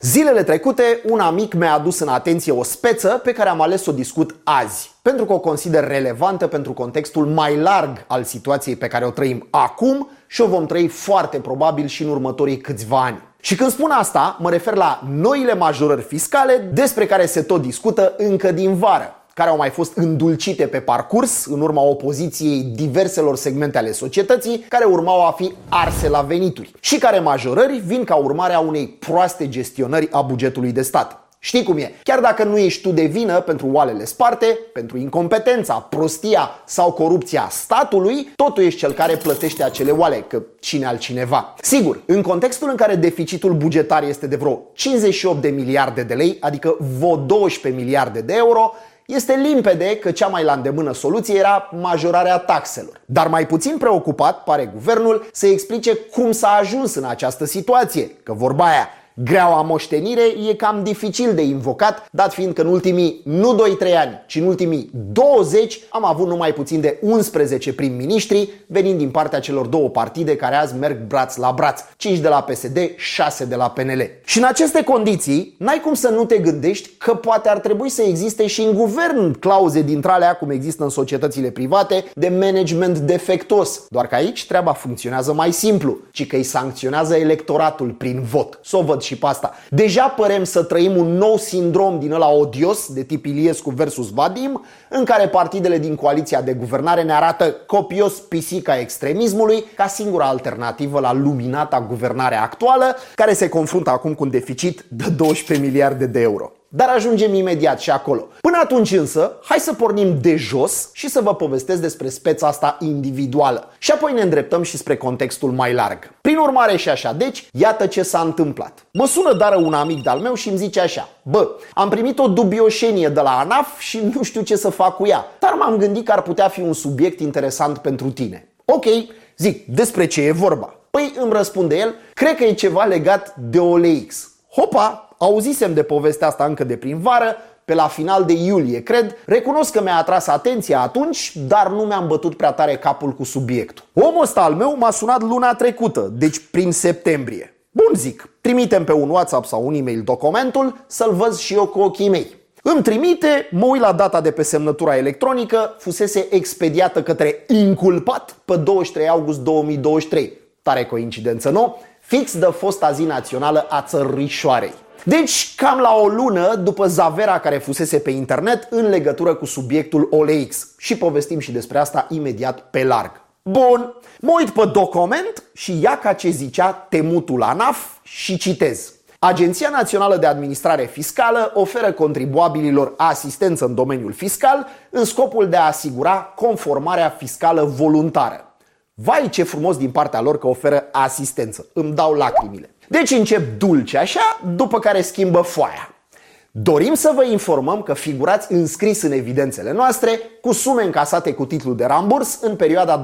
Zilele trecute, un amic mi-a adus în atenție o speță pe care am ales să o discut azi, pentru că o consider relevantă pentru contextul mai larg al situației pe care o trăim acum și o vom trăi foarte probabil și în următorii câțiva ani. Și când spun asta, mă refer la noile majorări fiscale despre care se tot discută încă din vară, care au mai fost îndulcite pe parcurs în urma opoziției diverselor segmente ale societății care urmau a fi arse la venituri și care majorări vin ca urmare a unei proaste gestionări a bugetului de stat. Știi cum e? Chiar dacă nu ești tu de vină pentru oalele sparte, pentru incompetența, prostia sau corupția statului, totul ești cel care plătește acele oale, că cine altcineva. Sigur, în contextul în care deficitul bugetar este de vreo 58 de miliarde de lei, adică vreo 12 miliarde de euro, este limpede că cea mai la îndemână soluție era majorarea taxelor. Dar mai puțin preocupat pare guvernul să explice cum s-a ajuns în această situație, că vorba aia, greaua moștenire e cam dificil de invocat, dat fiind că în ultimii nu 2-3 ani, ci în ultimii 20 am avut numai puțin de 11 prim-ministri venind din partea celor două partide care azi merg braț la braț, 5 de la PSD, 6 de la PNL. Și în aceste condiții, n-ai cum să nu te gândești că poate ar trebui să existe și în guvern clauze dintre alea, cum există în societățile private, de management defectuos. Doar că aici treaba funcționează mai simplu, ci că îi sancționează electoratul prin vot. S-o văd și pe asta. Deja părem să trăim un nou sindrom din ăla odios de tip Iliescu versus Vadim, în care partidele din coaliția de guvernare ne arată copios pisica extremismului ca singura alternativă la luminata guvernare actuală, care se confruntă acum cu un deficit de 12 miliarde de euro. Dar ajungem imediat și acolo. Până atunci însă, hai să pornim de jos și să vă povestesc despre speța asta individuală. Și apoi ne îndreptăm și spre contextul mai larg. Prin urmare și așa, deci, iată ce s-a întâmplat. Mă sună dară un amic de-al meu și îmi zice așa: bă, am primit o dubioșenie de la ANAF și nu știu ce să fac cu ea, dar m-am gândit că ar putea fi un subiect interesant pentru tine. Ok, zic, despre ce e vorba? Păi îmi răspunde el, cred că e ceva legat de OLX. Hopa! Auzisem de povestea asta încă de prin vară, pe la final de iulie, cred. Recunosc că mi-a atras atenția atunci, dar nu mi-am bătut prea tare capul cu subiectul. Omul ăsta al meu m-a sunat luna trecută, deci prin septembrie. Bun, zic, trimitem pe un WhatsApp sau un e-mail documentul să-l văd și eu cu ochii mei. Îmi trimite, mă uit la data de pe semnătura electronică, fusese expediată către inculpat pe 23 august 2023. Tare coincidență, nu? Fix de fosta zi națională a țărișoarei. Deci, cam la o lună după zavera care fusese pe internet în legătură cu subiectul OLX. Și povestim și despre asta imediat pe larg. Bun, mă uit pe document și ia ca ce zicea temutul ANAF și citez. Agenția Națională de Administrare Fiscală oferă contribuabililor asistență în domeniul fiscal în scopul de a asigura conformarea fiscală voluntară. Vai, ce frumos din partea lor că oferă asistență. Îmi dau lacrimile. Deci încep dulce așa, după care schimbă foaia. Dorim să vă informăm că figurați înscris în evidențele noastre cu sume încasate cu titlu de ramburs în perioada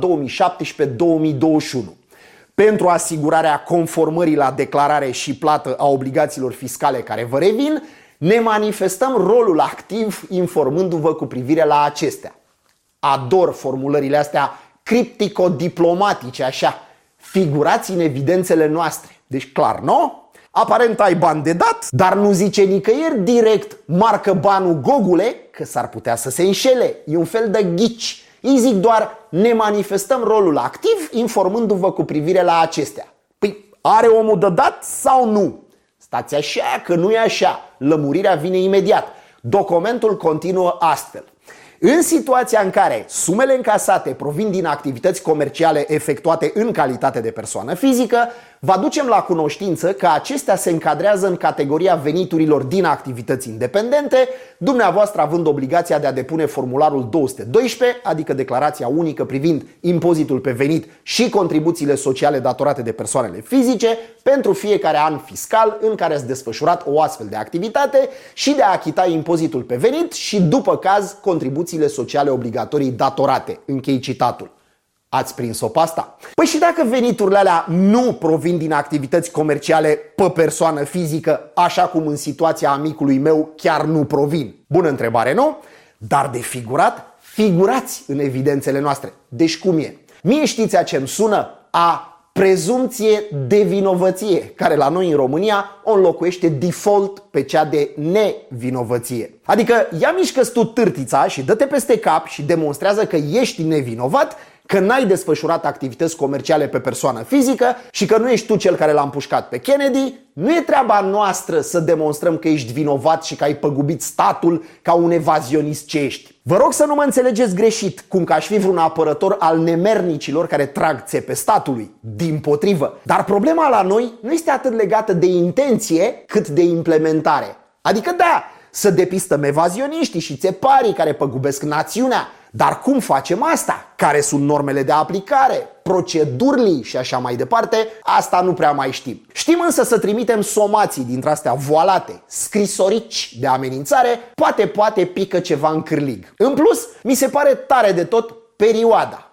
2017-2021. Pentru asigurarea conformării la declarare și plată a obligațiilor fiscale care vă revin, ne manifestăm rolul activ informându-vă cu privire la acestea. Ador formulările astea criptico-diplomatice, așa. Figurați în evidențele noastre. Deci clar, nu? Aparent ai bani de dat, dar nu zice nicăieri direct marcă banul Gogule, că s-ar putea să se înșele. E un fel de ghici. Îi zic doar, ne manifestăm rolul activ informându-vă cu privire la acestea. Păi, are omul de dat sau nu? Stați așa, că nu e așa. Lămurirea vine imediat. Documentul continuă astfel. În situația în care sumele încasate provin din activități comerciale efectuate în calitate de persoană fizică, vă aducem la cunoștință că acestea se încadrează în categoria veniturilor din activități independente, dumneavoastră având obligația de a depune formularul 212, adică declarația unică privind impozitul pe venit și contribuțiile sociale datorate de persoanele fizice pentru fiecare an fiscal în care ați desfășurat o astfel de activitate și de a achita impozitul pe venit și, după caz, contribuțiile sociale obligatorii datorate. Închei citatul. Ați prins-o pe asta? Păi și dacă veniturile alea nu provin din activități comerciale pe persoană fizică, așa cum în situația amicului meu chiar nu provin? Bună întrebare, nu? Dar de figurat, figurați în evidențele noastre. Deci cum e? Mie știți ce îmi sună? A prezumție de vinovăție, care la noi în România o înlocuiește default pe cea de nevinovăție. Adică ia mișcă-ți tu târtița și dă-te peste cap și demonstrează că ești nevinovat, că n-ai desfășurat activități comerciale pe persoană fizică și că nu ești tu cel care l-a împușcat pe Kennedy. Nu e treaba noastră să demonstrăm că ești vinovat și că ai păgubit statul ca un evazionist ce ești. Vă rog să nu mă înțelegeți greșit, cum că aș fi vreun apărător al nemernicilor care trag țepe statului. Dimpotrivă. Dar problema la noi nu este atât legată de intenție cât de implementare. Adică da, să depistăm evazioniștii și țeparii care păgubesc națiunea. Dar cum facem asta? Care sunt normele de aplicare? Procedurile și așa mai departe? Asta nu prea mai știm. Știm însă să trimitem somații dintre astea voalate, scrisorici de amenințare, poate pică ceva în cârlig. În plus, mi se pare tare de tot perioada.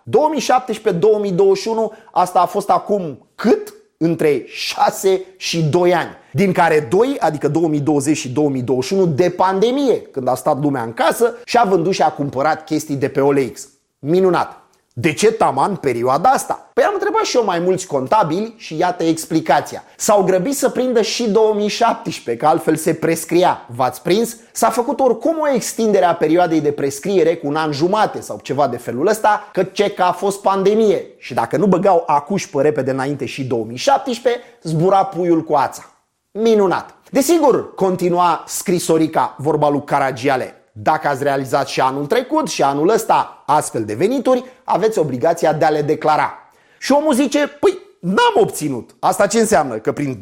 2017-2021, asta a fost acum cât? Între 6 și 2 ani, din care 2, adică 2020 și 2021, de pandemie, când a stat lumea în casă și a vândut și a cumpărat chestii de pe OLX. Minunat! De ce taman perioada asta? Păi am întrebat și eu mai mulți contabili și iată explicația. S-au grăbit să prindă și 2017, că altfel se prescria. V-ați prins? S-a făcut oricum o extindere a perioadei de prescriere cu un an jumate sau ceva de felul ăsta, că a fost pandemie. Și dacă nu băgau acuși pe repede înainte și 2017, zbura puiul cu ața. Minunat! Desigur, continua scrisorica, vorba lui Caragiale. Dacă ați realizat și anul trecut și anul ăsta astfel de venituri, aveți obligația de a le declara. Și omul zice, păi, n-am obținut. Asta ce înseamnă? Că prin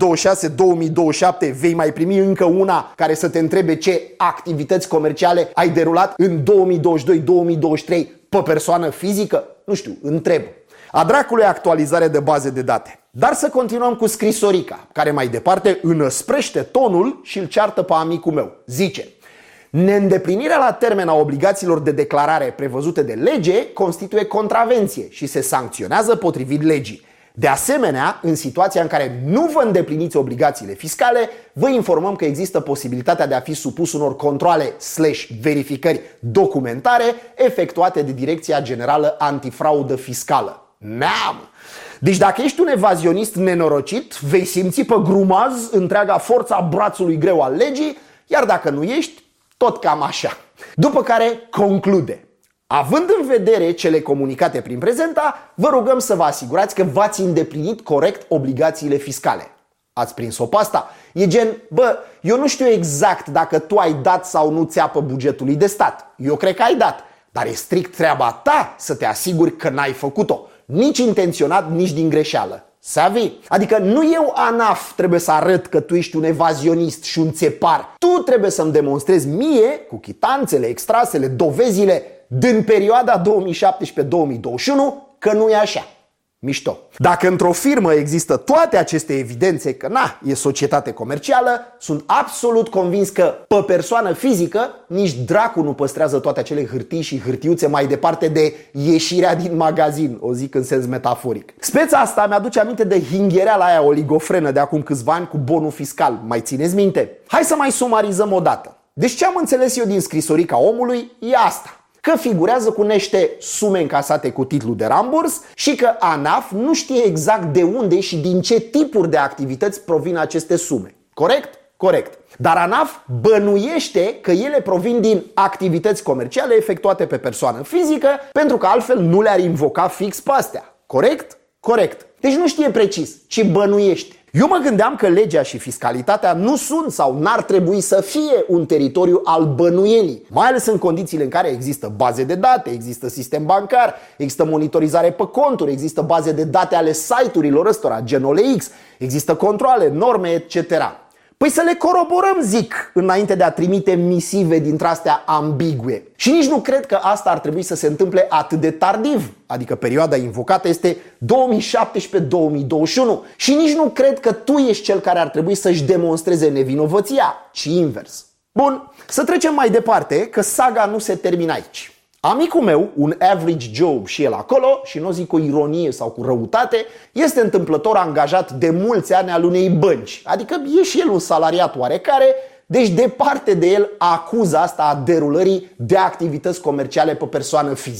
2026-2027 vei mai primi încă una care să te întrebe ce activități comerciale ai derulat în 2022-2023 pe persoană fizică? Nu știu, întreb. A dracului actualizare de baze de date. Dar să continuăm cu scrisorica, care mai departe înăsprește tonul și îl ceartă pe amicul meu. Zice: neîndeplinirea la termen a obligațiilor de declarare prevăzute de lege constituie contravenție și se sancționează potrivit legii. De asemenea, în situația în care nu vă îndepliniți obligațiile fiscale, vă informăm că există posibilitatea de a fi supus unor controale/verificări documentare efectuate de Direcția Generală Antifraudă Fiscală. Neam! Deci dacă ești un evazionist nenorocit, vei simți pe grumaz întreaga forța brațului greu al legii, iar dacă nu ești, tot cam așa. După care conclude: având în vedere cele comunicate prin prezenta, vă rugăm să vă asigurați că v-ați îndeplinit corect obligațiile fiscale. Ați prins-o pe asta? E gen, eu nu știu exact dacă tu ai dat sau nu țeapă bugetului de stat. Eu cred că ai dat, dar e strict treaba ta să te asiguri că n-ai făcut-o. Nici intenționat, nici din greșeală. Savi? Adică nu eu, ANAF, trebuie să arăt că tu ești un evazionist și un țepar. Tu trebuie să-mi demonstrezi mie, cu chitanțele, extrasele, dovezile din perioada 2017-2021, că nu e așa. Mișto. Dacă într-o firmă există toate aceste evidențe că e societate comercială, sunt absolut convins că pe persoană fizică nici dracu nu păstrează toate acele hârtii și hârtiuțe mai departe de ieșirea din magazin, o zic în sens metaforic. Speța asta mi-aduce aminte de hinghereala aia oligofrenă de acum câțiva ani cu bonul fiscal. Mai țineți minte? Hai să mai sumarizăm o dată. Deci ce am înțeles eu din scrisorica omului e asta: că figurează cu niște sume încasate cu titlu de ramburs și că ANAF nu știe exact de unde și din ce tipuri de activități provin aceste sume. Corect? Corect. Dar ANAF bănuiește că ele provin din activități comerciale efectuate pe persoană fizică, pentru că altfel nu le-ar invoca fix pe astea. Corect? Corect. Deci nu știe precis, ci bănuiește. Eu mă gândeam că legea și fiscalitatea nu sunt sau n-ar trebui să fie un teritoriu al bănuielii, mai ales în condițiile în care există baze de date, există sistem bancar, există monitorizare pe conturi, există baze de date ale site-urilor ăstora, gen OLX, există controale, norme, etc. Păi să le coroborăm, zic, înainte de a trimite misive dintre astea ambigue. Și nici nu cred că asta ar trebui să se întâmple atât de tardiv, adică perioada invocată este 2017-2021. Și nici nu cred că tu ești cel care ar trebui să-și demonstreze nevinovăția, ci invers. Bun, să trecem mai departe, că saga nu se termină aici. Amicul meu, un average Joe și el acolo, și nu zic cu ironie sau cu răutate, este întâmplător angajat de mulți ani al unei bănci. Adică e și el un salariat oarecare, deci departe de el acuza asta a derulării de activități comerciale pe persoană fizică.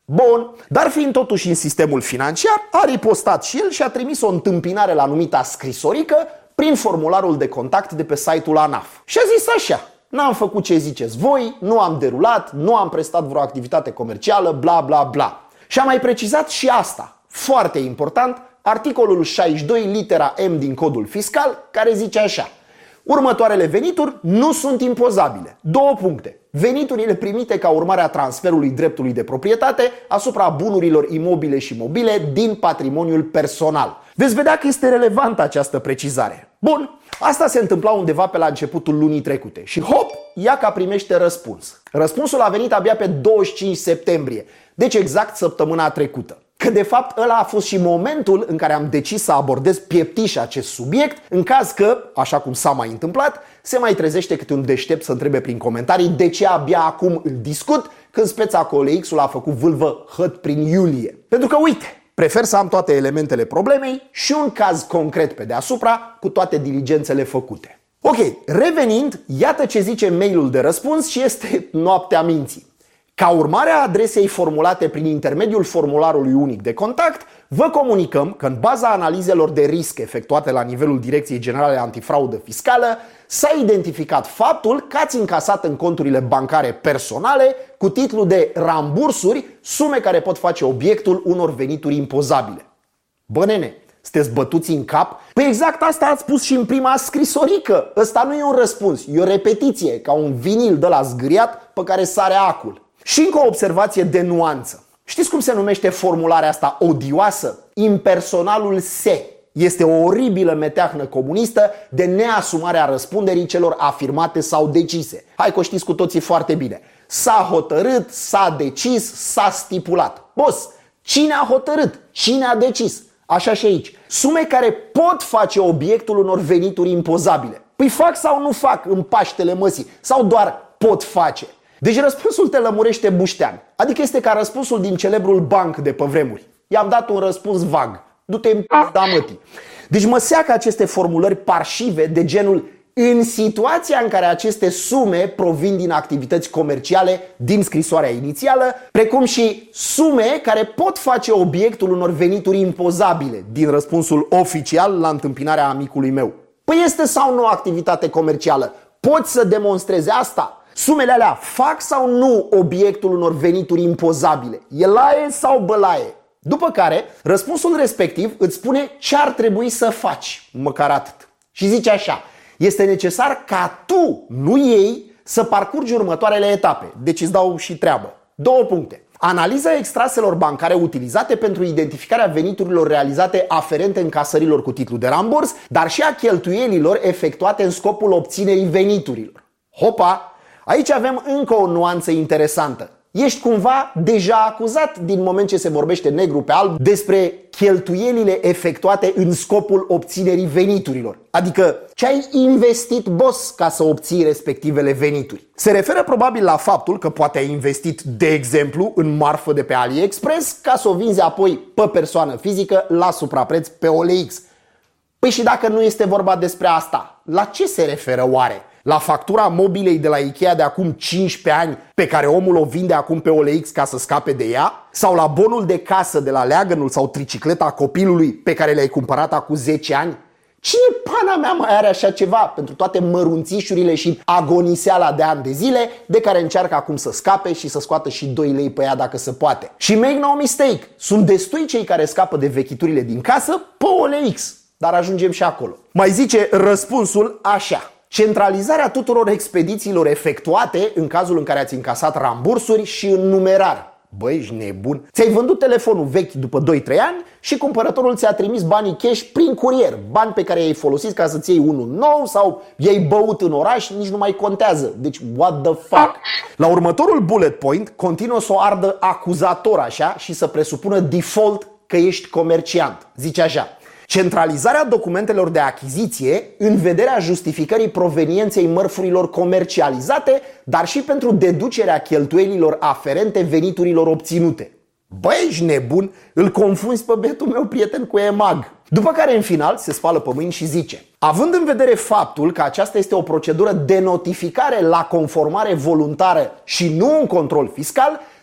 Bun, dar fiind totuși în sistemul financiar, a ripostat și el și a trimis o întâmpinare la numita scrisorică prin formularul de contact de pe site-ul ANAF. Și a zis așa: n-am făcut ce ziceți voi, nu am derulat, nu am prestat vreo activitate comercială, bla bla bla. Și am mai precizat și asta, foarte important, articolul 62 litera M din codul fiscal, care zice așa: următoarele venituri nu sunt impozabile. 2 puncte. Veniturile primite ca urmare a transferului dreptului de proprietate asupra bunurilor imobile și mobile din patrimoniul personal. Veți vedea că este relevantă această precizare. Bun, asta se întâmpla undeva pe la începutul lunii trecute și hop, Iaca primește răspuns. Răspunsul a venit abia pe 25 septembrie, deci exact săptămâna trecută. Că de fapt ăla a fost și momentul în care am decis să abordez pieptiș acest subiect, în caz că, așa cum s-a mai întâmplat, se mai trezește câte un deștept să întrebe prin comentarii de ce abia acum îl discut, când speța cu OLX-ul a făcut vâlvă hăt prin iulie. Pentru că uite, prefer să am toate elementele problemei și un caz concret pe deasupra, cu toate diligențele făcute. Ok, revenind, iată ce zice mailul de răspuns și este noaptea minții. Ca urmare a adresei formulate prin intermediul formularului unic de contact, vă comunicăm că în baza analizelor de risc efectuate la nivelul Direcției Generale Antifraudă Fiscală s-a identificat faptul că ați încasat în conturile bancare personale cu titlu de rambursuri sume care pot face obiectul unor venituri impozabile. Bă, nene, sunteți bătuți în cap? Păi exact asta ați spus și în prima scrisorică. Ăsta nu e un răspuns, e o repetiție, ca un vinil de la zgâriat pe care sare acul. Și încă o observație de nuanță. Știți cum se numește formularea asta odioasă? Impersonalul se. Este o oribilă meteahnă comunistă de neasumarea răspunderii celor afirmate sau decise. Hai că o știți cu toții foarte bine. S-a hotărât, s-a decis, s-a stipulat. Boss, cine a hotărât? Cine a decis? Așa și aici. Sume care pot face obiectul unor venituri impozabile. Păi fac sau nu fac în Paștele Măsii? Sau doar pot face? Deci răspunsul te lămurește buștean. Adică este ca răspunsul din celebrul banc de pe vremuri. I-am dat un răspuns vag. Du-te în pizda mătii. Deci mă seacă aceste formulări parșive de genul: în situația în care aceste sume provin din activități comerciale din scrisoarea inițială, precum și sume care pot face obiectul unor venituri impozabile, din răspunsul oficial la întâmpinarea amicului meu. Păi este sau nu activitate comercială? Poți să demonstrezi asta? Sumele alea fac sau nu obiectul unor venituri impozabile? E laie sau bălaie? După care, răspunsul respectiv îți spune ce ar trebui să faci, măcar atât. Și zice așa: este necesar ca tu, nu ei, să parcurgi următoarele etape. Deci îți dau și treabă. 2 puncte. Analiza extraselor bancare utilizate pentru identificarea veniturilor realizate aferente încasărilor cu titlu de ramburs, dar și a cheltuielilor efectuate în scopul obținerii veniturilor. Hopa! Aici avem încă o nuanță interesantă. Ești cumva deja acuzat din moment ce se vorbește negru pe alb despre cheltuielile efectuate în scopul obținerii veniturilor. Adică ce ai investit, boss, ca să obții respectivele venituri. Se referă probabil la faptul că poate ai investit, de exemplu, în marfă de pe AliExpress ca să o vinzi apoi pe persoană fizică la suprapreț pe OLX. Păi și dacă nu este vorba despre asta, la ce se referă oare? La factura mobilei de la Ikea de acum 15 ani pe care omul o vinde acum pe OLX ca să scape de ea? Sau la bonul de casă de la leagănul sau tricicleta copilului pe care le-ai cumpărat acum 10 ani? Cine pana mea mai are așa ceva pentru toate mărunțișurile și agoniseala de ani de zile de care încearcă acum să scape și să scoată și 2 lei pe ea dacă se poate? Și make no mistake, sunt destui cei care scapă de vechiturile din casă pe OLX, dar ajungem și acolo. Mai zice răspunsul așa: centralizarea tuturor expedițiilor efectuate în cazul în care ați încasat rambursuri și în numerar. Băi, ești nebun? Ți-ai vândut telefonul vechi după 2-3 ani și cumpărătorul ți-a trimis banii cash prin curier. Bani pe care i-ai folosit ca să-ți iei unul nou sau i-ai băut în oraș, nici nu mai contează. Deci, what the fuck? La următorul bullet point continuă să o ardă acuzator așa și să presupună default că ești comerciant. Zice așa: centralizarea documentelor de achiziție în vederea justificării provenienței mărfurilor comercializate, dar și pentru deducerea cheltuielilor aferente veniturilor obținute. Băi, ești nebun? Îl confunzi pe bietul meu prieten cu EMAG. După care în final se spală pe mâini și zice: având în vedere faptul că aceasta este o procedură de notificare la conformare voluntară și nu un control fiscal,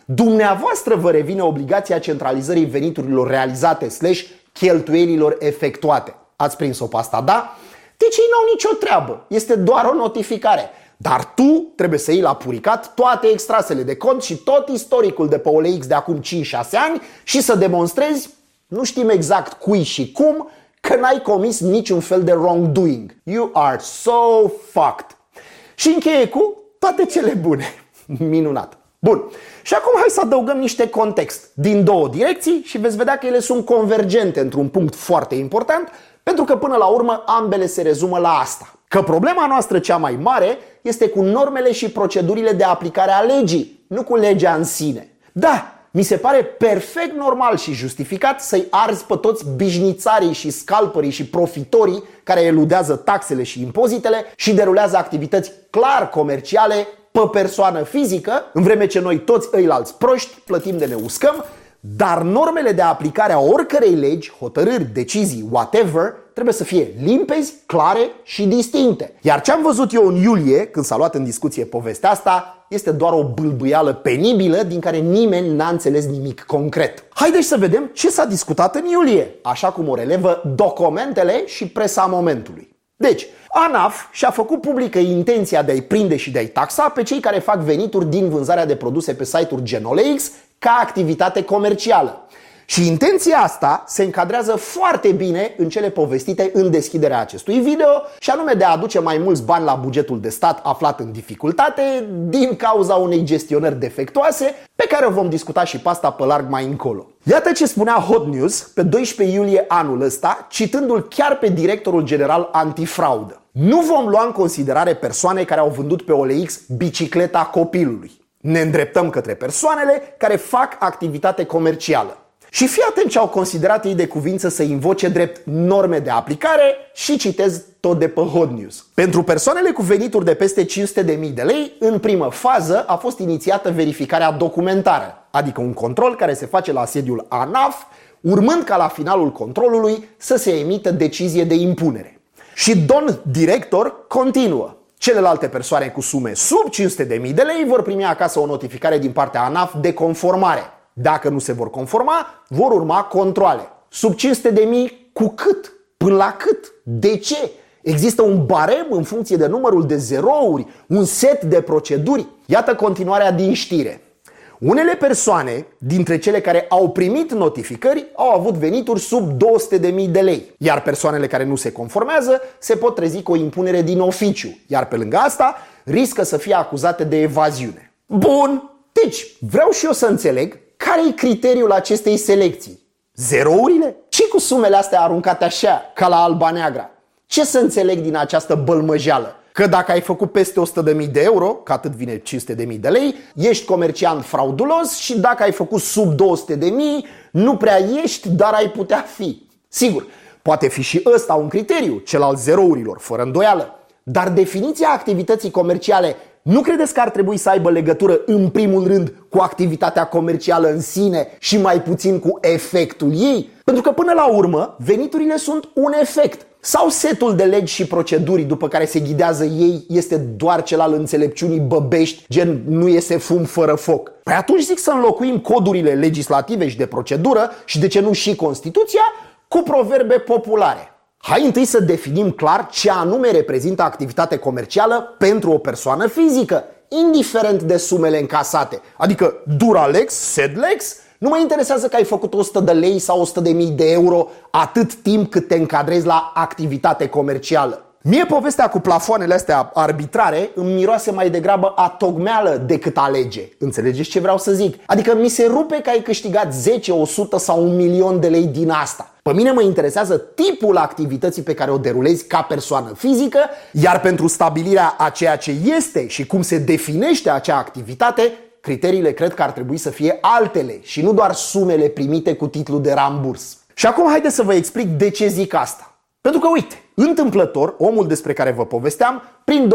dumneavoastră vă revine obligația centralizării veniturilor realizate / cheltuielilor efectuate. Ați prins-o pe asta, da? Deci ei n-au nicio treabă, este doar o notificare. Dar tu trebuie să iei la puricat toate extrasele de cont și tot istoricul de pe OLX de acum 5-6 ani și să demonstrezi, nu știm exact cui și cum, că n-ai comis niciun fel de wrongdoing. You are so fucked. Și încheie cu toate cele bune. Minunat. Bun. Și acum hai să adăugăm niște context din două direcții și veți vedea că ele sunt convergente într-un punct foarte important, pentru că până la urmă ambele se rezumă la asta. Că problema noastră cea mai mare este cu normele și procedurile de aplicare a legii, nu cu legea în sine. Da, mi se pare perfect normal și justificat să-i arzi pe toți bișnițarii și scalpării și profitorii care eludează taxele și impozitele și derulează activități clar comerciale pe persoană fizică, în vreme ce noi toți ăilalți proști plătim de ne uscăm, dar normele de aplicare a oricărei legi, hotărâri, decizii, whatever, trebuie să fie limpezi, clare și distincte. Iar ce am văzut eu în iulie, când s-a luat în discuție povestea asta, este doar o bâlbâială penibilă din care nimeni n-a înțeles nimic concret. Haideți să vedem ce s-a discutat în iulie, așa cum o relevă documentele și presa momentului. Deci, ANAF și-a făcut publică intenția de a-i prinde și de a-i taxa pe cei care fac venituri din vânzarea de produse pe site-uri gen OLX ca activitate comercială. Și intenția asta se încadrează foarte bine în cele povestite în deschiderea acestui video, și anume de a aduce mai mulți bani la bugetul de stat aflat în dificultate din cauza unei gestionări defectuoase, pe care o vom discuta și pe asta pe larg mai încolo. Iată ce spunea Hot News pe 12 iulie anul ăsta, citându-l chiar pe directorul general antifraudă. Nu vom lua în considerare persoane care au vândut pe OLX bicicleta copilului. Ne îndreptăm către persoanele care fac activitate comercială. Și fii atent ce au considerat ei de cuvință să invoce drept norme de aplicare și citez tot de pe Hot News. Pentru persoanele cu venituri de peste 500.000 de lei, în primă fază a fost inițiată verificarea documentară, adică un control care se face la sediul ANAF, urmând ca la finalul controlului să se emită decizie de impunere. Și domn director continuă. Celelalte persoane cu sume sub 500.000 de lei vor primi acasă o notificare din partea ANAF de conformare. Dacă nu se vor conforma, vor urma controale. Sub 500.000 cu cât? Până la cât? De ce? Există un barem în funcție de numărul de zerouri, un set de proceduri? Iată continuarea din știre. Unele persoane dintre cele care au primit notificări au avut venituri sub 200.000 de lei, iar persoanele care nu se conformează se pot trezi cu o impunere din oficiu, iar pe lângă asta riscă să fie acuzate de evaziune. Bun, deci vreau și eu să înțeleg care e criteriul acestei selecții. Zerourile? Ce cu sumele astea aruncate așa, ca la alba neagra? Ce să înțeleg din această bălmăjeală? Că dacă ai făcut peste 100.000 de euro, că atât vine 500.000 de lei, ești comerciant fraudulos, și dacă ai făcut sub 200.000, nu prea ești, dar ai putea fi. Sigur, poate fi și ăsta un criteriu, cel al zerourilor, fără îndoială. Dar definiția activității comerciale nu credeți că ar trebui să aibă legătură în primul rând cu activitatea comercială în sine și mai puțin cu efectul ei? Pentru că până la urmă veniturile sunt un efect. Sau setul de legi și proceduri după care se ghidează ei este doar cel al înțelepciunii băbești, gen nu iese fum fără foc? Păi atunci zic să înlocuim codurile legislative și de procedură și de ce nu și Constituția cu proverbe populare. Hai întâi să definim clar ce anume reprezintă activitate comercială pentru o persoană fizică, indiferent de sumele încasate. Adică Duralex, Sedlex, nu mă interesează că ai făcut 100 de lei sau 100.000 de euro atât timp cât te încadrezi la activitate comercială. Mie povestea cu plafoanele astea arbitrare îmi miroase mai degrabă a tocmeală decât a lege. Înțelegeți ce vreau să zic? Adică mi se rupe că ai câștigat 10, 100 sau 1.000.000 de lei din asta. Pe mine mă interesează tipul activității pe care o derulezi ca persoană fizică, iar pentru stabilirea a ceea ce este și cum se definește acea activitate, criteriile cred că ar trebui să fie altele și nu doar sumele primite cu titlu de ramburs. Și acum haideți să vă explic de ce zic asta. Pentru că, uite, întâmplător, omul despre care vă povesteam, prin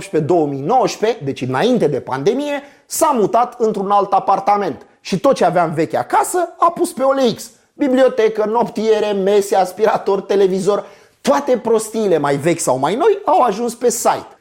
2018-2019, deci înainte de pandemie, s-a mutat într-un alt apartament și tot ce avea în veche acasă a pus pe OLX. Bibliotecă, noptiere, mese, aspirator, televizor, toate prostiile mai vechi sau mai noi au ajuns pe site.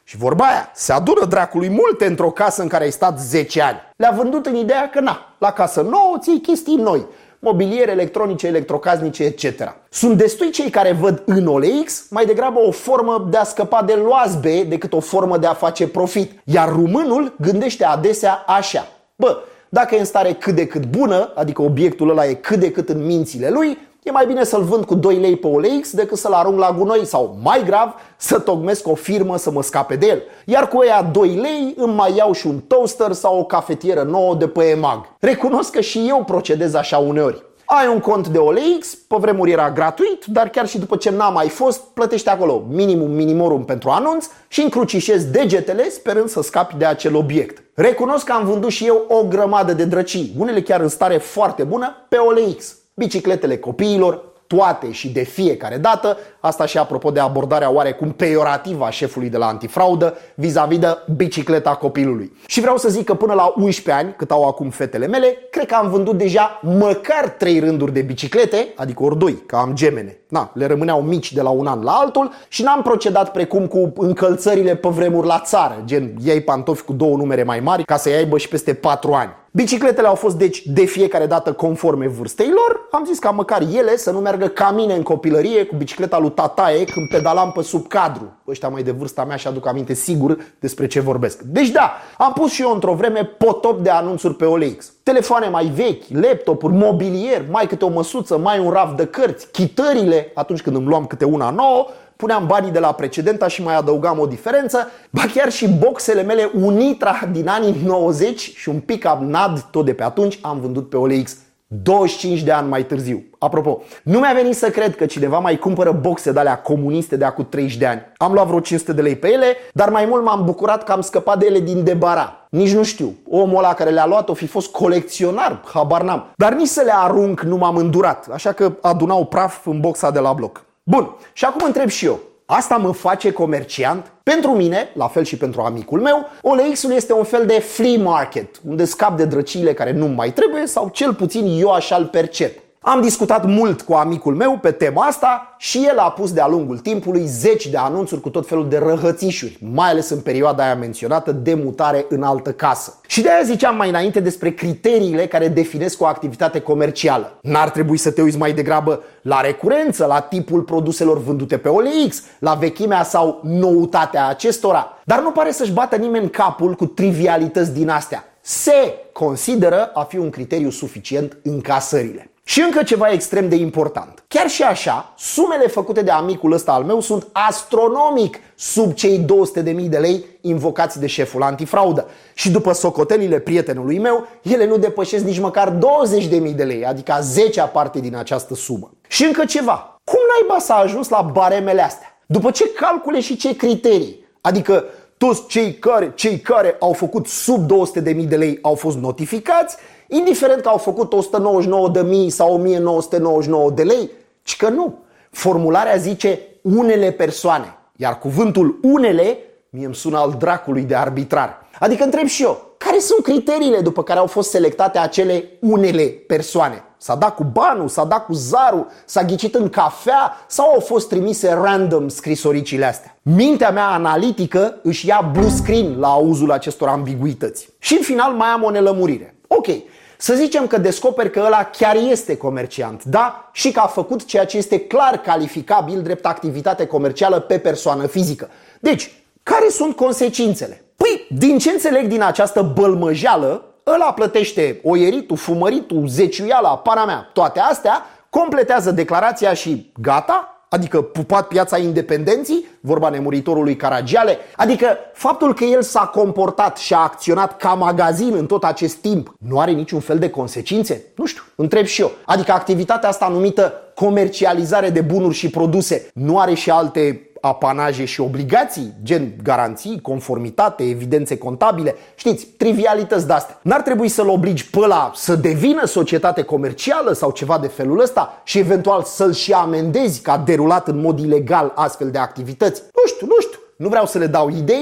Și vorba aia, se adună dracului multe într-o casă în care ai stat 10 ani. Le-a vândut în ideea că la casă nouă ți iei chestii noi, mobiliere, electronice, electrocasnice, etc. Sunt destui cei care văd în OLX mai degrabă o formă de a scăpa de loazbe decât o formă de a face profit. Iar românul gândește adesea așa: dacă e în stare cât de cât bună, adică obiectul ăla e cât de cât în mințile lui, e mai bine să-l vând cu 2 lei pe OLX decât să-l arunc la gunoi sau, mai grav, să tocmesc o firmă să mă scape de el. Iar cu ăia 2 lei îmi mai iau și un toaster sau o cafetieră nouă de pe EMAG. Recunosc că și eu procedez așa uneori. Ai un cont de OLX, pe vremuri era gratuit, dar chiar și după ce n-a mai fost, plătești acolo minimorum pentru anunț și încrucișezi degetele sperând să scapi de acel obiect. Recunosc că am vândut și eu o grămadă de drăcii, unele chiar în stare foarte bună, pe OLX. Bicicletele copiilor, toate și de fiecare dată, asta și apropo de abordarea oarecum peiorativă a șefului de la antifraudă vis-a-vis de bicicleta copilului. Și vreau să zic că până la 11 ani, cât au acum fetele mele, cred că am vândut deja măcar 3 rânduri de biciclete, adică ori 2, că am gemene. Le rămâneau mici de la un an la altul și n-am procedat precum cu încălțările pe vremuri la țară, gen iei pantofi cu 2 numere mai mari ca să-i aibă și peste 4 ani. Bicicletele au fost deci de fiecare dată conforme vârstei lor. Am zis ca măcar ele să nu meargă ca mine în copilărie cu bicicleta lui tataie când pedalam pe sub cadru. Ăștia mai de vârsta mea și aduc aminte sigur despre ce vorbesc. Deci da, am pus și eu într-o vreme potop de anunțuri pe OLX. Telefoane mai vechi, laptopuri, mobilier, mai câte o măsuță, mai un raft de cărți, chitările, atunci când îmi luam câte una nouă, puneam banii de la precedenta și mai adăugam o diferență, ba chiar și boxele mele Unitra din anii 90 și un pick-up NAD tot de pe atunci am vândut pe OLX 25 de ani mai târziu. Apropo, nu mi-a venit să cred că cineva mai cumpără boxe de alea comuniste de acum 30 de ani. Am luat vreo 500 de lei pe ele, dar mai mult m-am bucurat că am scăpat de ele din debara. Nici nu știu, omul ăla care le-a luat o fi fost colecționar, habar n-am. Dar nici să le arunc nu m-am îndurat, așa că adunau praf în boxa de la bloc. Bun, și acum întreb și eu, asta mă face comerciant? Pentru mine, la fel și pentru amicul meu, OLX-ul este un fel de flea market, unde scap de drăciile care nu mai trebuie sau cel puțin eu așa-l percep. Am discutat mult cu amicul meu pe tema asta și el a pus de-a lungul timpului 10 de anunțuri cu tot felul de răhățișuri, mai ales în perioada aia menționată de mutare în altă casă. Și de-aia ziceam mai înainte despre criteriile care definesc o activitate comercială. N-ar trebui să te uiți mai degrabă la recurență, la tipul produselor vândute pe OLX, la vechimea sau noutatea acestora. Dar nu pare să-și bată nimeni capul cu trivialități din astea. Se consideră a fi un criteriu suficient încasările. Și încă ceva extrem de important. Chiar și așa, sumele făcute de amicul ăsta al meu sunt astronomic sub cei 200.000 de lei invocați de șeful antifraudă. Și după socotelile prietenului meu, ele nu depășesc nici măcar 20.000 de lei, adică a 10-a parte din această sumă. Și încă ceva. Cum naiba s-a ajuns la baremele astea? După ce calcule și ce criterii? Adică toți cei care au făcut sub 200.000 de lei au fost notificați, indiferent că au făcut 199.000 sau 1.999 de lei, ci că nu. Formularea zice unele persoane, iar cuvântul unele mie îmi sună al dracului de arbitrar. Adică întreb și eu, care sunt criteriile după care au fost selectate acele unele persoane? S-a dat cu banul, s-a dat cu zarul, s-a ghicit în cafea sau au fost trimise random scrisoricile astea? Mintea mea analitică își ia blue screen la auzul acestor ambiguități. Și în final mai am o nelămurire. Ok, să zicem că descoperi că ăla chiar este comerciant, da? Și că a făcut ceea ce este clar calificabil drept activitate comercială pe persoană fizică. Deci, care sunt consecințele? Păi, din ce înțeleg din această bălmăjeală, ăla plătește oieritul, fumăritul, zeciuiala, pana mea, toate astea, completează declarația și gata? Adică pupat Piața Independenții, vorba nemuritorului Caragiale, adică faptul că el s-a comportat și a acționat ca magazin în tot acest timp nu are niciun fel de consecințe? Nu știu, întreb și eu. Adică activitatea asta numită comercializare de bunuri și produse nu are și alte apanaje și obligații, gen garanții, conformitate, evidențe contabile, știți, trivialități de-astea. N-ar trebui să-l obligi pe ăla să devină societate comercială sau ceva de felul ăsta și eventual să-l și amendezi că a derulat în mod ilegal astfel de activități? Nu știu. Nu vreau să le dau idei,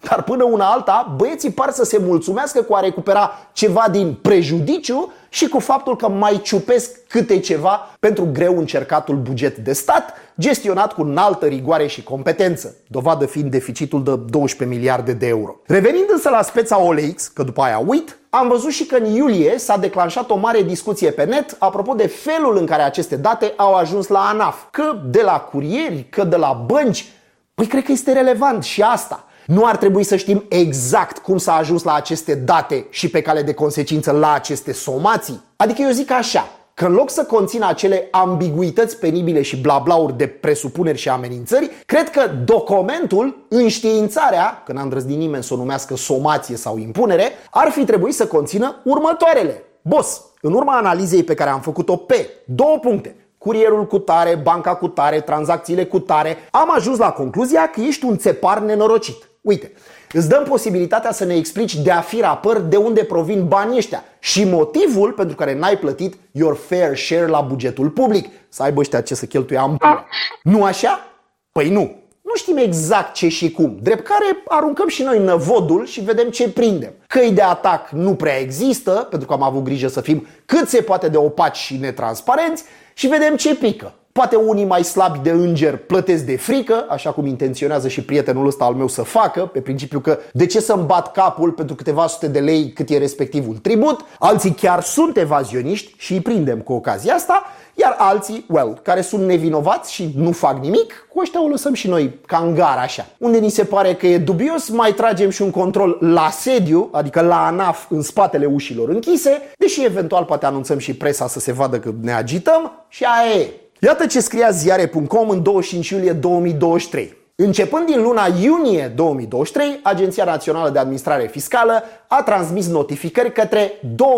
Dar până una alta, băieții par să se mulțumească cu a recupera ceva din prejudiciu și cu faptul că mai ciupesc câte ceva pentru greu încercatul buget de stat, gestionat cu înaltă rigoare și competență, dovadă fiind deficitul de 12 miliarde de euro. Revenind însă la speța OLX, că după aia uit, am văzut și că în iulie s-a declanșat o mare discuție pe net apropo de felul în care aceste date au ajuns la ANAF. Că de la curieri, că de la bănci. Păi cred că este relevant și asta. Nu ar trebui să știm exact cum s-a ajuns la aceste date și pe cale de consecință la aceste somații? Adică eu zic așa, că în loc să conțină acele ambiguități penibile și blablauri de presupuneri și amenințări, cred că documentul, înștiințarea, că n-a îndrăznit nimeni să o numească somație sau impunere, ar fi trebuit să conțină următoarele. Boss, în urma analizei pe care am făcut-o pe 2 puncte, curierul cu tare, banca cu tare, tranzacțiile cu tare, am ajuns la concluzia că ești un țepar nenorocit. Uite, îți dăm posibilitatea să ne explici de-a fi rapăr de unde provin banii ăștia și motivul pentru care n-ai plătit your fair share la bugetul public. Să aibă ăștia ce să cheltuie ampulă. Nu așa? Păi nu. Nu știm exact ce și cum, drept care aruncăm și noi năvodul și vedem ce prindem. Căi de atac nu prea există, pentru că am avut grijă să fim cât se poate de opaci și netransparenți, și vedem ce pică. Poate unii mai slabi de înger plătesc de frică, așa cum intenționează și prietenul ăsta al meu să facă, pe principiu că de ce să-mi bat capul pentru câteva sute de lei cât e respectivul tribut. Alții chiar sunt evazioniști și îi prindem cu ocazia asta, iar alții, care sunt nevinovați și nu fac nimic, cu ăștia o lăsăm și noi ca în gara așa. Unde ni se pare că e dubios, mai tragem și un control la sediu, adică la ANAF în spatele ușilor închise, deși eventual poate anunțăm și presa să se vadă că ne agităm și aia e. Iată ce scria ziare.com în 25 iulie 2023. Începând din luna iunie 2023, Agenția Națională de Administrare Fiscală a transmis notificări către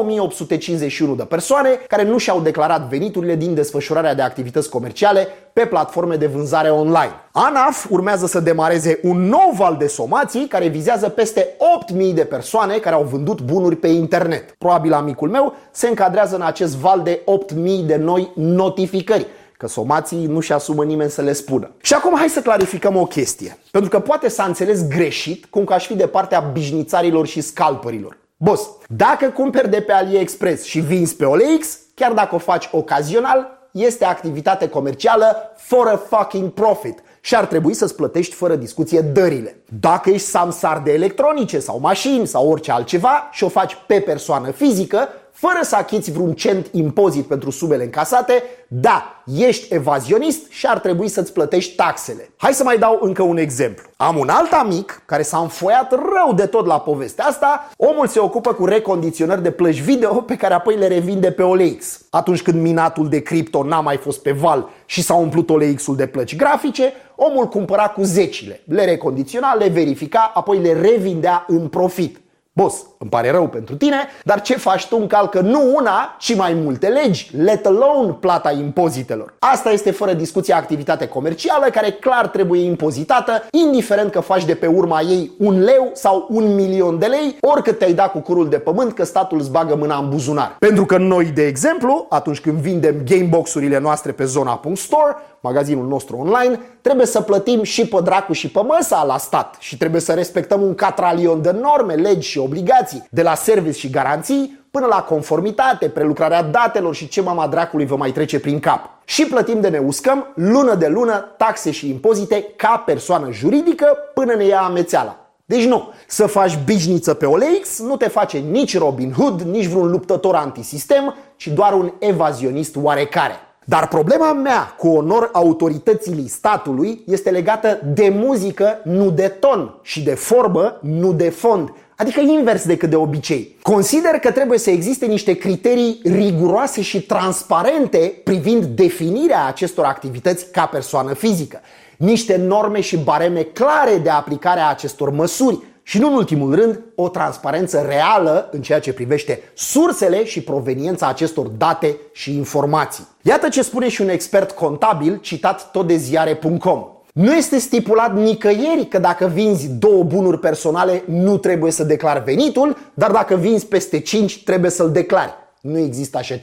2851 de persoane care nu și-au declarat veniturile din desfășurarea de activități comerciale pe platforme de vânzare online. ANAF urmează să demareze un nou val de somații care vizează peste 8000 de persoane care au vândut bunuri pe internet. Probabil amicul meu se încadrează în acest val de 8000 de noi notificări, că somații nu-și asumă nimeni să le spună. Și acum hai să clarificăm o chestie, pentru că poate s-a înțeles greșit cum că aș fi de partea bijnițarilor și scalpărilor. Boss, dacă cumperi de pe AliExpress și vinzi pe OLX, chiar dacă o faci ocazional, este activitate comercială for a fucking profit și ar trebui să-ți plătești fără discuție dările. Dacă ești samsar de electronice sau mașini sau orice altceva și o faci pe persoană fizică, fără să achiți vreun cent impozit pentru sumele încasate, da, ești evazionist și ar trebui să-ți plătești taxele. Hai să mai dau încă un exemplu. Am un alt amic care s-a înfoiat rău de tot la povestea asta. Omul se ocupă cu recondiționări de plăci video pe care apoi le revinde pe OLX. Atunci când minatul de cripto n-a mai fost pe val și s-a umplut OLX-ul de plăci grafice, omul cumpăra cu zecile, le recondiționa, le verifica, apoi le revindea în profit. Boss, îmi pare rău pentru tine, dar ce faci tu încalcă nu una, ci mai multe legi, let alone plata impozitelor. Asta este fără discuție activitate comercială care clar trebuie impozitată, indiferent că faci de pe urma ei 1 leu sau 1.000.000 de lei, oricât te-ai dat cu curul de pământ că statul îți bagă mâna în buzunar. Pentru că noi, de exemplu, atunci când vindem gamebox-urile noastre pe Zona.store, magazinul nostru online, trebuie să plătim și pe dracu și pe măsa la stat și trebuie să respectăm un catralion de norme, legi și obligații, de la servici și garanții până la conformitate, prelucrarea datelor și ce mama dracului vă mai trece prin cap. Și plătim de ne uscăm lună de lună taxe și impozite ca persoană juridică până ne ia amețeala. Deci nu, să faci bijniță pe OLX nu te face nici Robin Hood, nici vreun luptător antisistem, ci doar un evazionist oarecare. Dar problema mea cu onor autorității statului este legată de muzică, nu de ton, și de formă, nu de fond. Adică invers decât de obicei. Consider că trebuie să existe niște criterii riguroase și transparente privind definirea acestor activități ca persoană fizică. Niște norme și bareme clare de aplicare a acestor măsuri. Și nu în ultimul rând, o transparență reală în ceea ce privește sursele și proveniența acestor date și informații. Iată ce spune și un expert contabil citat tot de ziare.com. Nu este stipulat nicăieri că dacă vinzi 2 bunuri personale nu trebuie să declari venitul, dar dacă vinzi peste 5 trebuie să-l declari. Nu există așa ceva.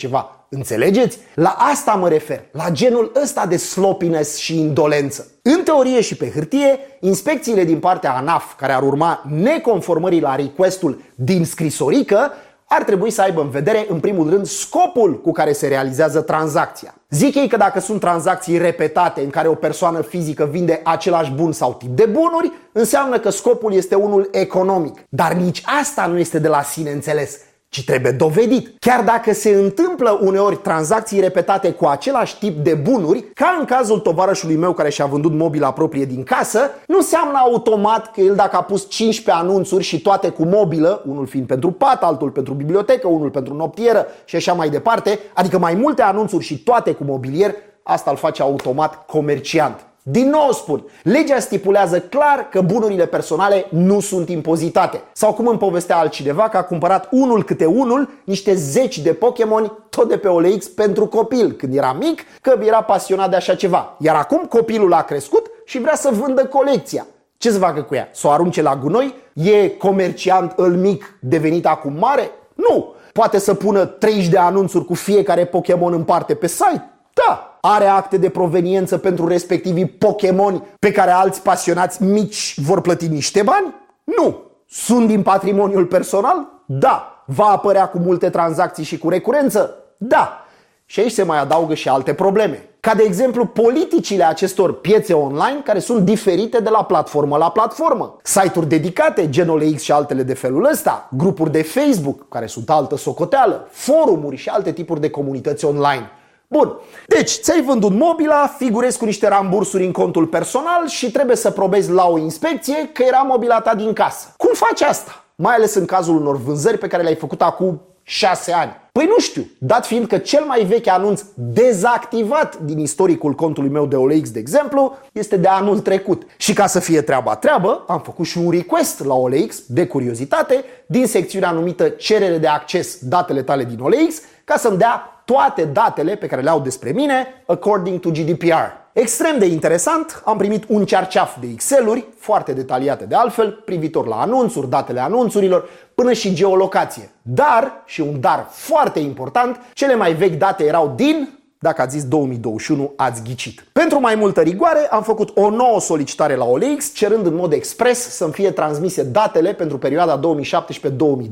Înțelegeți? La asta mă refer, la genul ăsta de sloppiness și indolență. În teorie și pe hârtie, inspecțiile din partea ANAF, care ar urma neconformării la requestul din scrisorică, ar trebui să aibă în vedere, în primul rând, scopul cu care se realizează tranzacția. Zic ei că dacă sunt tranzacții repetate în care o persoană fizică vinde același bun sau tip de bunuri, înseamnă că scopul este unul economic. Dar nici asta nu este de la sine înțeles, ci trebuie dovedit. Chiar dacă se întâmplă uneori tranzacții repetate cu același tip de bunuri, ca în cazul tovarășului meu care și-a vândut mobila proprie din casă, nu înseamnă automat că el, dacă a pus 15 anunțuri și toate cu mobilă, unul fiind pentru pat, altul pentru bibliotecă, unul pentru noptieră și așa mai departe, adică mai multe anunțuri și toate cu mobilier, asta îl face automat comerciant. Din nou spun, legea stipulează clar că bunurile personale nu sunt impozitate. Sau cum îmi povestea altcineva că a cumpărat unul câte unul niște zeci de Pokémon tot de pe OLX pentru copil când era mic, că era pasionat de așa ceva. Iar acum copilul a crescut și vrea să vândă colecția. Ce să facă cu ea? Să o arunce la gunoi? E comerciant îl mic devenit acum mare? Nu! Poate să pună 30 de anunțuri cu fiecare Pokémon în parte pe site? Da! Are acte de proveniență pentru respectivii Pokémon pe care alți pasionați mici vor plăti niște bani? Nu! Sunt din patrimoniul personal? Da! Va apărea cu multe tranzacții și cu recurență? Da! Și aici se mai adaugă și alte probleme. Ca de exemplu politicile acestor piețe online care sunt diferite de la platformă la platformă. Site-uri dedicate, gen OLX și altele de felul ăsta, grupuri de Facebook, care sunt altă socoteală, forumuri și alte tipuri de comunități online. Bun, deci ți-ai vândut mobila, figurezi cu niște rambursuri în contul personal și trebuie să probezi la o inspecție că era mobila ta din casă. Cum faci asta? Mai ales în cazul unor vânzări pe care le-ai făcut acum 6 ani. Păi nu știu, dat fiind că cel mai vechi anunț dezactivat din istoricul contului meu de OLX, de exemplu, este de anul trecut. Și ca să fie treabă, am făcut și un request la OLX, de curiozitate, din secțiunea numită cerere de acces datele tale din OLX, ca să-mi dea toate datele pe care le au despre mine, according to GDPR. Extrem de interesant, am primit un cearceaf de Excel-uri, foarte detaliate de altfel, privitor la anunțuri, datele anunțurilor, până și geolocație. Dar, și un dar foarte important, cele mai vechi date erau din, dacă ați zis 2021, ați ghicit. Pentru mai multă rigoare, am făcut o nouă solicitare la OLX, cerând în mod expres să-mi fie transmise datele pentru perioada 2017-2021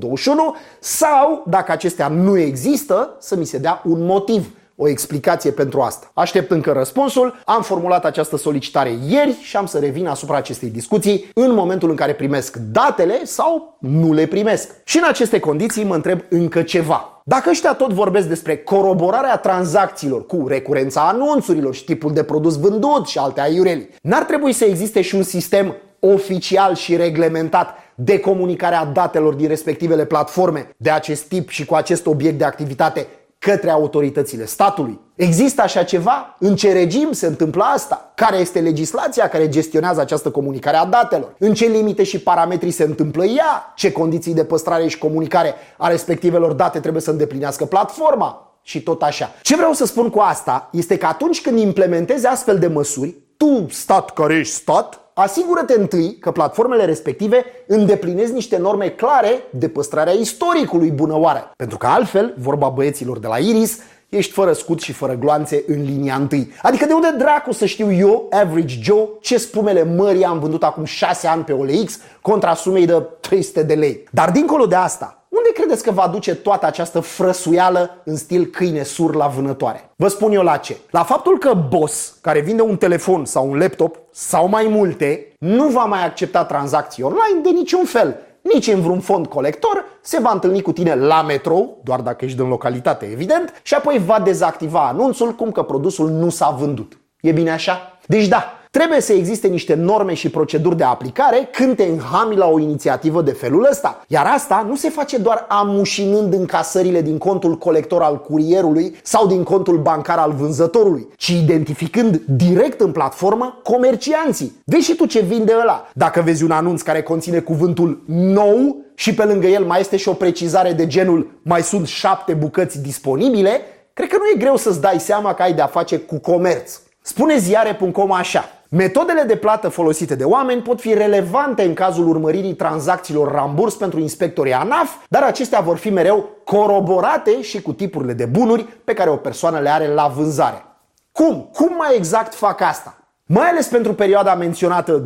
sau, dacă acestea nu există, să mi se dea un motiv, o explicație pentru asta. Aștept încă răspunsul, am formulat această solicitare ieri și am să revin asupra acestei discuții în momentul în care primesc datele sau nu le primesc. Și în aceste condiții mă întreb încă ceva. Dacă ăștia tot vorbesc despre coroborarea tranzacțiilor cu recurența anunțurilor și tipul de produs vândut și alte aiureli, n-ar trebui să existe și un sistem oficial și reglementat de comunicarea datelor din respectivele platforme de acest tip și cu acest obiect de activitate către autoritățile statului? Există așa ceva? În ce regim se întâmplă asta? Care este legislația care gestionează această comunicare a datelor? În ce limite și parametri se întâmplă ea? Ce condiții de păstrare și comunicare a respectivelor date trebuie să îndeplinească platforma? Și tot așa. Ce vreau să spun cu asta este că atunci când implementezi astfel de măsuri, tu, stat care ești stat, asigură-te întâi că platformele respective îndeplinesc niște norme clare de păstrarea istoricului bunăoară. Pentru că altfel, vorba băieților de la Iris, ești fără scut și fără gloanțe în linia întâi. Adică de unde dracu să știu eu, Average Joe, ce spumele mării am vândut acum 6 ani pe OLX contra sumei de 300 de lei. Dar dincolo de asta, unde credeți că va duce toată această frăsuială în stil câine sur la vânătoare? Vă spun eu la ce. La faptul că boss, care vinde un telefon sau un laptop sau mai multe, nu va mai accepta tranzacții online de niciun fel. Nici în vreun fond colector, se va întâlni cu tine la metrou, doar dacă ești în localitate, evident, și apoi va dezactiva anunțul cum că produsul nu s-a vândut. E bine așa? Deci da, trebuie să existe niște norme și proceduri de aplicare când te înhami la o inițiativă de felul ăsta. Iar asta nu se face doar amușinând încasările din contul colector al curierului sau din contul bancar al vânzătorului, ci identificând direct în platformă comercianții. Vezi și tu ce vinde ăla. Dacă vezi un anunț care conține cuvântul nou și pe lângă el mai este și o precizare de genul mai sunt 7 bucăți disponibile, cred că nu e greu să-ți dai seama că ai de-a face cu comerț. Spune ziare.com așa: Metodele de plată folosite de oameni pot fi relevante în cazul urmăririi tranzacțiilor ramburs pentru inspectorii ANAF, dar acestea vor fi mereu coroborate și cu tipurile de bunuri pe care o persoană le are la vânzare. Cum? Cum mai exact fac asta? Mai ales pentru perioada menționată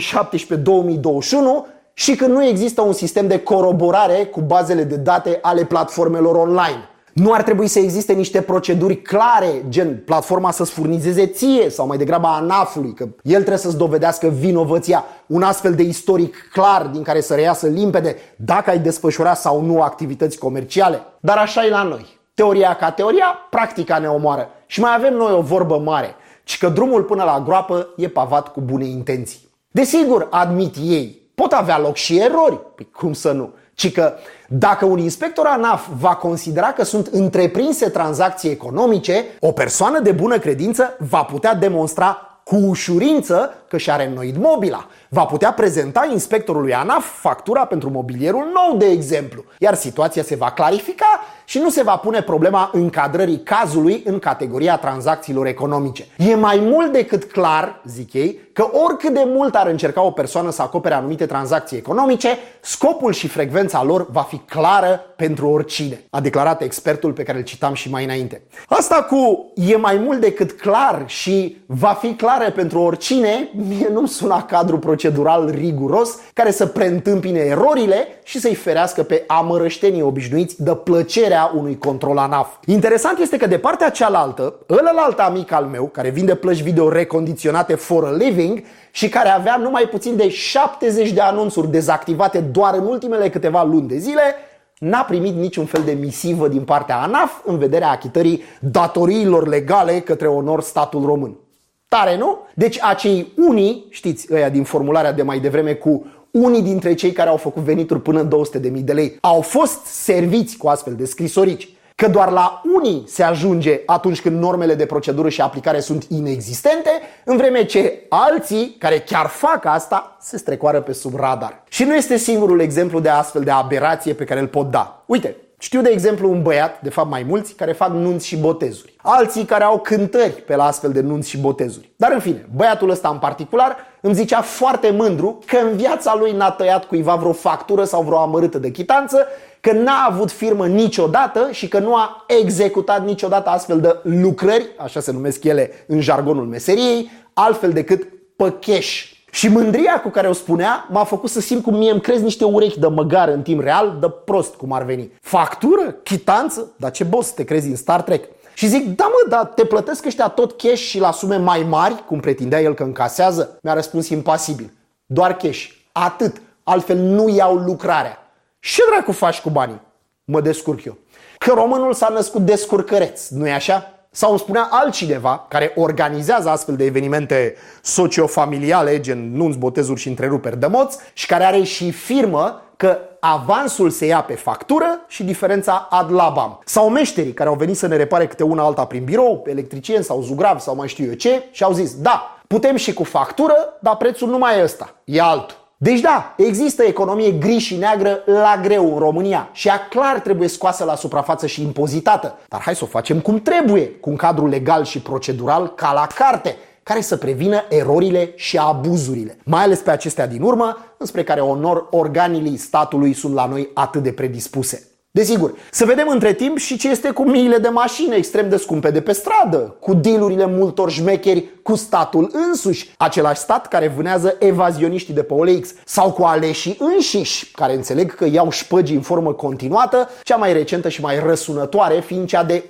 2017-2021 și când nu există un sistem de coroborare cu bazele de date ale platformelor online. Nu ar trebui să existe niște proceduri clare, gen platforma să-ți furnizeze ție sau mai degrabă ANAF-ului, că el trebuie să-ți dovedească vinovăția, un astfel de istoric clar din care să reiasă limpede dacă ai desfășurat sau nu activități comerciale. Dar așa e la noi. Teoria ca teoria, practica ne omoară. Și mai avem noi o vorbă mare, ci că drumul până la groapă e pavat cu bune intenții. Desigur, admit ei, pot avea loc și erori, păi cum să nu? Ci că dacă un inspector ANAF va considera că sunt întreprinse tranzacții economice, o persoană de bună credință va putea demonstra cu ușurință că și-a reînnoit mobila. Va putea prezenta inspectorului ANAF factura pentru mobilierul nou, de exemplu. Iar situația se va clarifica și nu se va pune problema încadrării cazului în categoria tranzacțiilor economice. E mai mult decât clar, zic ei, că oricât de mult ar încerca o persoană să acopere anumite tranzacții economice, scopul și frecvența lor va fi clară pentru oricine, a declarat expertul pe care îl citam și mai înainte. Asta cu e mai mult decât clar și va fi clară pentru oricine, mie nu-mi sună cadru procedural riguros care să preîntâmpine erorile și să-i ferească pe amărăștenii obișnuiți de plăcerea unui control ANAF. Interesant este că de partea cealaltă, ălălalt amic al meu, care vinde plăci video recondiționate for a living și care avea numai puțin de 70 de anunțuri dezactivate doar în ultimele câteva luni de zile, n-a primit niciun fel de misivă din partea ANAF în vederea achitării datoriilor legale către onor statul român. Tare, nu? Deci acei unii, știți, ăia din formularea de mai devreme cu unii dintre cei care au făcut venituri până în 200.000 de lei, au fost serviți cu astfel de scrisorici. Că doar la unii se ajunge atunci când normele de procedură și aplicare sunt inexistente, în vreme ce alții, care chiar fac asta, se strecoară pe sub radar. Și nu este singurul exemplu de astfel de aberație pe care îl pot da. Uite, știu de exemplu un băiat, de fapt mai mulți, care fac nunți și botezuri. Alții care au cântări pe la astfel de nunți și botezuri. Dar în fine, băiatul ăsta în particular îmi zicea foarte mândru că în viața lui n-a tăiat cuiva vreo factură sau vreo amărâtă de chitanță, că n-a avut firmă niciodată și că nu a executat niciodată astfel de lucrări, așa se numesc ele în jargonul meseriei, altfel decât pe cash. Și mândria cu care o spunea m-a făcut să simt cum mie îmi cresc niște urechi de măgar în timp real, de prost cum ar veni. Factură? Chitanță? Dar ce boss, te crezi în Star Trek? Și zic, da mă, dar te plătesc ăștia tot cash și la sume mai mari, cum pretindea el că încasează? Mi-a răspuns impasibil. Doar cash. Atât. Altfel nu iau lucrarea. Ce dracu faci cu banii? Mă descurc eu. Că românul s-a născut descurcăreț, nu-i așa? Sau îmi spunea altcineva care organizează astfel de evenimente sociofamiliale, gen nunți, botezuri și întreruperi de moți, și care are și firmă, că avansul se ia pe factură și diferența ad labam. Sau meșterii care au venit să ne repare câte una alta prin birou, electricieni sau zugravi sau mai știu eu ce, și au zis, da, putem și cu factură, dar prețul nu mai e ăsta, e altul. Deci da, există economie gri și neagră la greu în România și ea clar trebuie scoasă la suprafață și impozitată. Dar hai să o facem cum trebuie, cu un cadru legal și procedural ca la carte, care să prevină erorile și abuzurile. Mai ales pe acestea din urmă, înspre care organele statului sunt la noi atât de predispuse. Desigur, să vedem între timp și ce este cu miile de mașini extrem de scumpe de pe stradă, cu dealurile multor șmecheri cu statul însuși, același stat care vânează evazioniștii de pe OLX, sau cu aleșii înșiși, care înțeleg că iau șpăgii în formă continuată, cea mai recentă și mai răsunătoare fiind cea de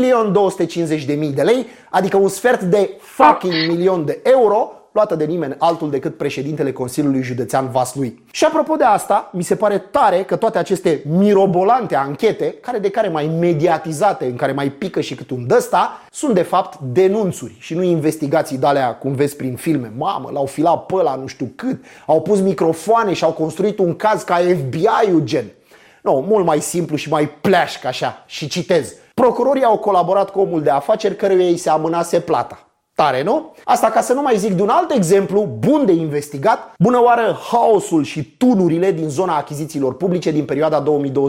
1.250.000 de lei, adică un sfert de fucking milion de euro, luată de nimeni altul decât președintele Consiliului Județean Vaslui. Și apropo de asta, mi se pare tare că toate aceste mirobolante anchete, care de care mai mediatizate, în care mai pică și cât un dăsta, sunt de fapt denunțuri și nu investigații de-alea cum vezi prin filme. Mamă, l-au filat pe ăla nu știu cât, au pus microfoane și au construit un caz ca FBI-ul gen. Nu, mult mai simplu și mai pleașc așa. Și citez. Procurorii au colaborat cu omul de afaceri căruia îi se amânase plata. Tare, nu? Asta ca să nu mai zic de un alt exemplu bun de investigat, bună oară haosul și tunurile din zona achizițiilor publice din perioada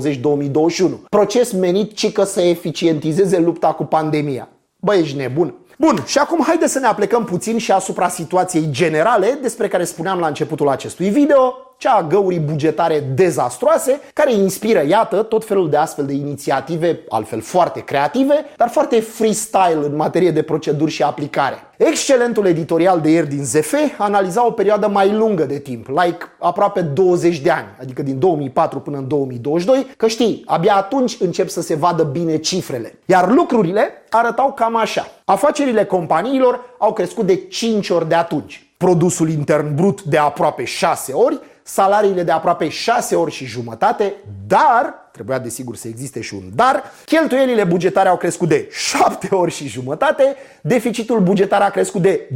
2020-2021. Proces menit cică să eficientizeze lupta cu pandemia. Bă, ești nebun? Bun, și acum haideți să ne aplecăm puțin și asupra situației generale despre care spuneam la începutul acestui video, cea a găurii bugetare dezastroase, care inspiră, iată, tot felul de astfel de inițiative, altfel foarte creative, dar foarte freestyle în materie de proceduri și aplicare. Excelentul editorial de ieri din ZF analiza o perioadă mai lungă de timp, aproape 20 de ani, adică din 2004 până în 2022, că știi, abia atunci încep să se vadă bine cifrele. Iar lucrurile arătau cam așa. Afacerile companiilor au crescut de 5 ori de atunci. Produsul intern brut de aproape 6 ori, salariile de aproape 6 ori și jumătate, dar, trebuia desigur să existe și un dar, cheltuielile bugetare au crescut de 7 ori și jumătate, deficitul bugetar a crescut de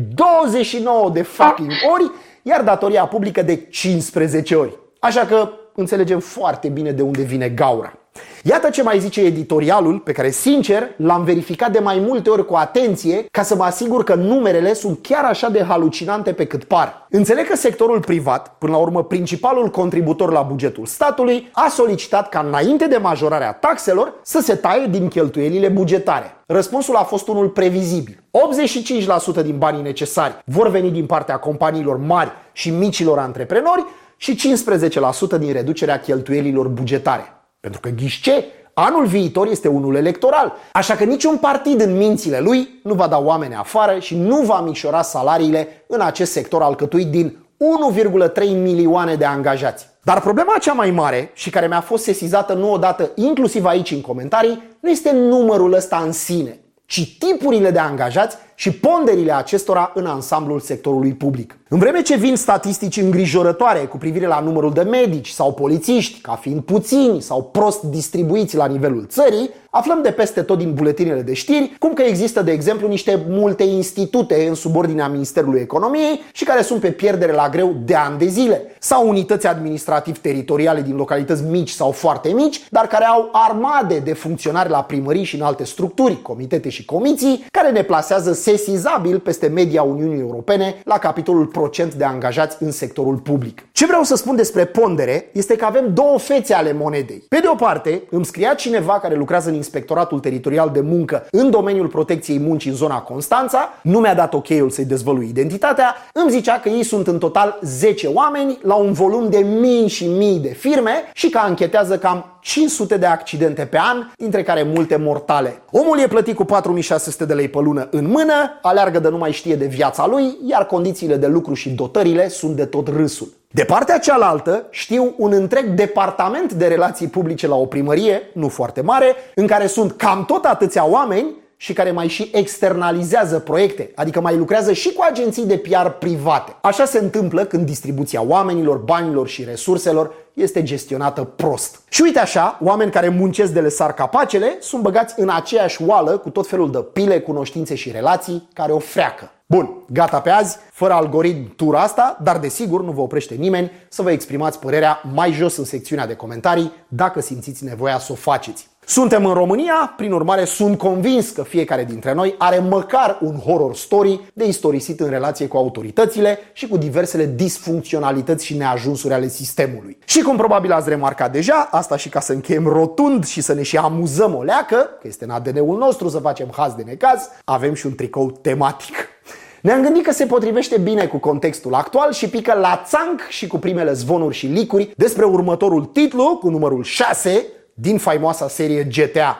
29 de fucking ori, iar datoria publică de 15 ori. Așa că înțelegem foarte bine de unde vine gaura. Iată ce mai zice editorialul, pe care, sincer, l-am verificat de mai multe ori cu atenție ca să mă asigur că numerele sunt chiar așa de halucinante pe cât par. Înțeleg că sectorul privat, până la urmă principalul contributor la bugetul statului, a solicitat ca înainte de majorarea taxelor să se taie din cheltuielile bugetare. Răspunsul a fost unul previzibil. 85% din banii necesari vor veni din partea companiilor mari și micilor antreprenori și 15% din reducerea cheltuielilor bugetare. Pentru că, ghiși ce? Anul viitor este unul electoral, așa că niciun partid în mințile lui nu va da oameni afară și nu va micșora salariile în acest sector alcătuit din 1,3 milioane de angajați. Dar problema cea mai mare și care mi-a fost sesizată nu odată, inclusiv aici în comentarii, nu este numărul ăsta în sine, ci tipurile de angajați și ponderile acestora în ansamblul sectorului public. În vreme ce vin statistici îngrijorătoare cu privire la numărul de medici sau polițiști, ca fiind puțini sau prost distribuiți la nivelul țării, aflăm de peste tot din buletinele de știri cum că există, de exemplu, niște multe institute în subordinea Ministerului Economiei și care sunt pe pierdere la greu de ani de zile, sau unități administrativ-teritoriale din localități mici sau foarte mici, dar care au armade de funcționari la primării și în alte structuri, comitete și comisii, care ne plasează sesizabil peste media Uniunii Europene la capitolul procent de angajați în sectorul public. Ce vreau să spun despre pondere este că avem două fețe ale monedei. Pe de o parte, îmi scria cineva care lucrează în Inspectoratul Teritorial de Muncă în domeniul protecției muncii în zona Constanța, nu mi-a dat ok-ul să-i dezvălui identitatea, îmi zicea că ei sunt în total 10 oameni la un volum de mii și mii de firme și că anchetează cam 500 de accidente pe an, dintre care multe mortale. Omul e plătit cu 4600 de lei pe lună în mână, aleargă de nu mai știe de viața lui, iar condițiile de lucru și dotările sunt de tot râsul. De partea cealaltă, știu un întreg departament de relații publice la o primărie, nu foarte mare, în care sunt cam tot atâția oameni și care mai și externalizează proiecte, adică mai lucrează și cu agenții de PR private. Așa se întâmplă când distribuția oamenilor, banilor și resurselor este gestionată prost. Și uite așa, oameni care muncesc de le sar capacele sunt băgați în aceeași oală cu tot felul de pile, cunoștințe și relații care o freacă. Bun, gata pe azi, fără algoritm tura asta, dar desigur nu vă oprește nimeni să vă exprimați părerea mai jos în secțiunea de comentarii dacă simțiți nevoia să o faceți. Suntem în România, prin urmare sunt convins că fiecare dintre noi are măcar un horror story de istorisit în relație cu autoritățile și cu diversele disfuncționalități și neajunsuri ale sistemului. Și cum probabil ați remarcat deja, asta și ca să încheiem rotund și să ne și amuzăm o leacă, că este în ADN-ul nostru să facem haz de necaz, avem și un tricou tematic. Ne-am gândit că se potrivește bine cu contextul actual și pică la țanc și cu primele zvonuri și leak-uri despre următorul titlu, cu numărul 6, din faimoasa serie GTA.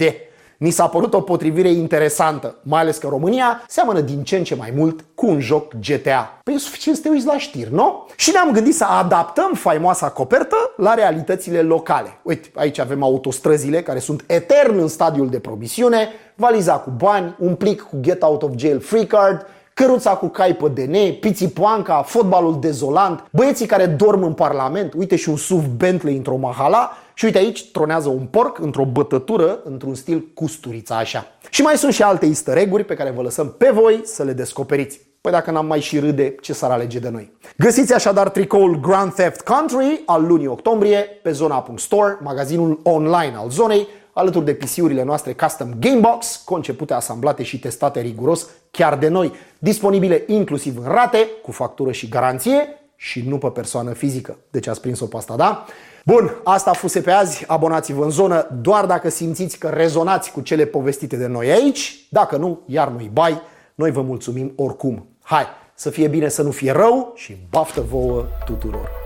Ni s-a părut o potrivire interesantă, mai ales că România seamănă din ce în ce mai mult cu un joc GTA. Păi e suficient să te uiți la știri, nu? Și ne-am gândit să adaptăm faimoasa copertă la realitățile locale. Uite, aici avem autostrăzile care sunt etern în stadiul de promisiune, valiza cu bani, un plic cu Get Out of Jail Free Card, căruța cu cai pe DN, pițipoanca, fotbalul dezolant, băieții care dorm în Parlament, uite și un SUV Bentley într-o mahala și uite aici tronează un porc într-o bătătură, într-un stil Custurița așa. Și mai sunt și alte easter egg-uri pe care vă lăsăm pe voi să le descoperiți. Păi dacă n-am mai și râde, ce s-ar alege de noi? Găsiți așadar tricoul Grand Theft Country al lunii octombrie pe zona.store, magazinul online al zonei, alături de PC-urile noastre custom Gamebox, concepute, asamblate și testate riguros chiar de noi, disponibile inclusiv în rate, cu factură și garanție și nu pe persoană fizică. Deci ați prins-o pe asta, da? Bun, asta fuse pe azi, abonați-vă în zonă doar dacă simțiți că rezonați cu cele povestite de noi aici, dacă nu, iar nu-i bai. Noi vă mulțumim oricum. Hai, să fie bine, să nu fie rău și baftă vouă tuturor!